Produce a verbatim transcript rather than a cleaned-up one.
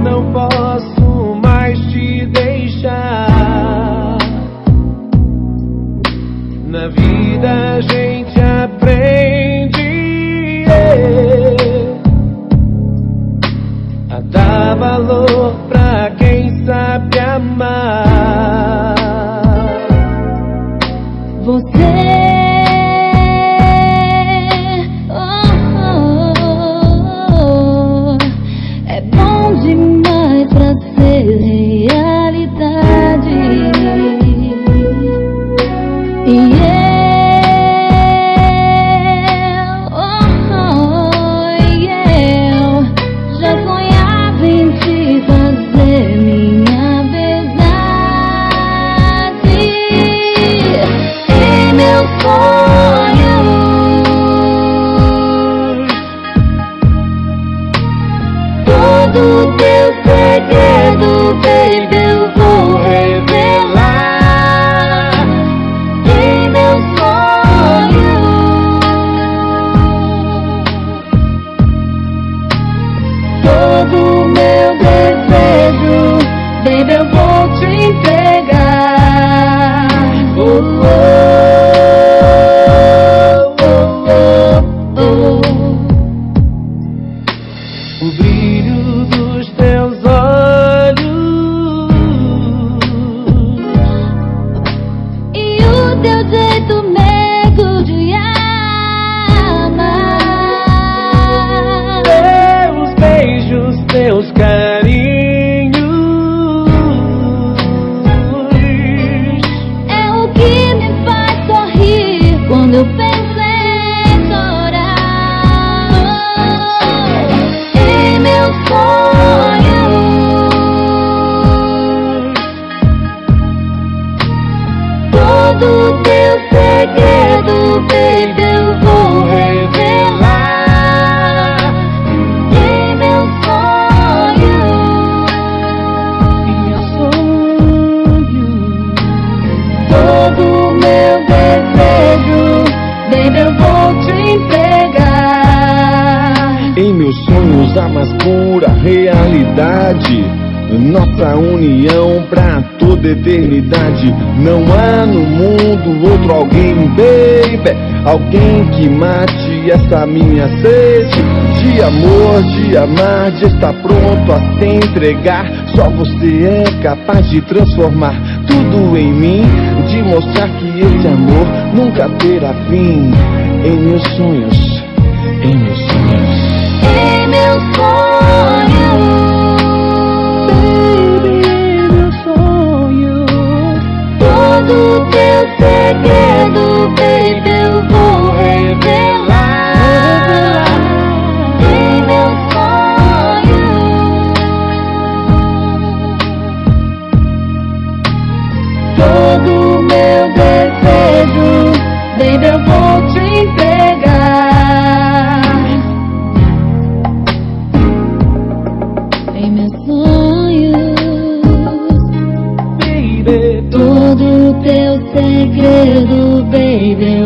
não posso mais te deixar. Na vida a gente aprende yeah, a dar valor pra quem sabe amar. Você demais pra ser realidade. E eu, oh, oh, eu já sonhava em te fazer minha verdade. E meu sonho, todo teu segredo, baby, eu vou revelar. Em meu sonho, todo meu desejo, baby, eu vou te entregar. Oh, oh, oh, oh, oh. O brilho dos teus olhos e o teu jeito meigo de amar, teus beijos, teus carinhos é o que me faz sorrir quando eu penso em chorar. Em meu sonho, todo teu segredo, baby, eu vou revelar. Em meu sonho, e meu sonho, todo meu desejo, baby, eu vou te entregar. Em meus sonhos a mais pura realidade, nossa união pra toda eternidade. Não há no mundo outro alguém, baby, alguém que mate essa minha sede de amor, de amar, de estar pronto a se entregar. Só você é capaz de transformar tudo em mim, de mostrar que esse amor nunca terá fim. Em meus sonhos, em meus sonhos, Em meu sonho, baby, meu sonho, todo teu segredo, baby, eu vou revelar. Em meu sonho, todo meu desejo, baby, eu vou te entregar. Em meus sonhos, baby, todo teu segredo, baby,